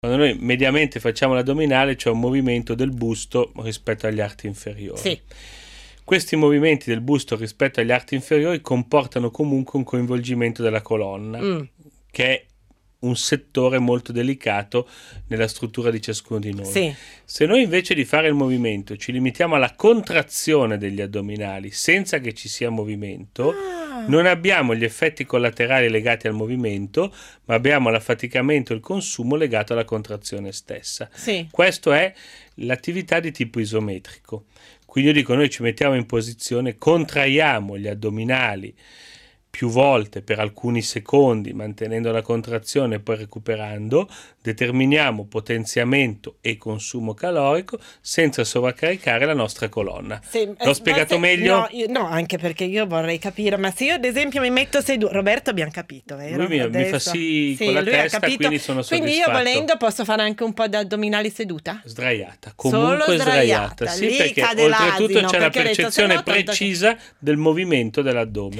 Quando noi mediamente facciamo l'addominale c'è un movimento del busto rispetto agli arti inferiori. Sì. Questi movimenti del busto rispetto agli arti inferiori comportano comunque un coinvolgimento della colonna, che è un settore molto delicato nella struttura di ciascuno di noi. Sì. Se noi invece di fare il movimento ci limitiamo alla contrazione degli addominali senza che ci sia movimento, non abbiamo gli effetti collaterali legati al movimento, ma abbiamo l'affaticamento e il consumo legato alla contrazione stessa. Sì. Questo è l'attività di tipo isometrico. Quindi io dico, noi ci mettiamo in posizione, contraiamo gli addominali più volte per alcuni secondi, mantenendo la contrazione e poi recuperando, determiniamo potenziamento e consumo calorico senza sovraccaricare la nostra colonna. L'ho spiegato meglio? No, anche perché io vorrei capire, ma se io ad esempio mi metto seduto, Roberto abbiamo capito, vero? Lui mi fa sì con la lui ha testa, capito. quindi sono soddisfatto. Quindi io volendo posso fare anche un po' di addominali seduta? Sdraiata, comunque Solo sdraiata. Sì, lì perché cade oltretutto l'asino, c'è la perché ho detto, percezione se no, tanto che- precisa del movimento dell'addome.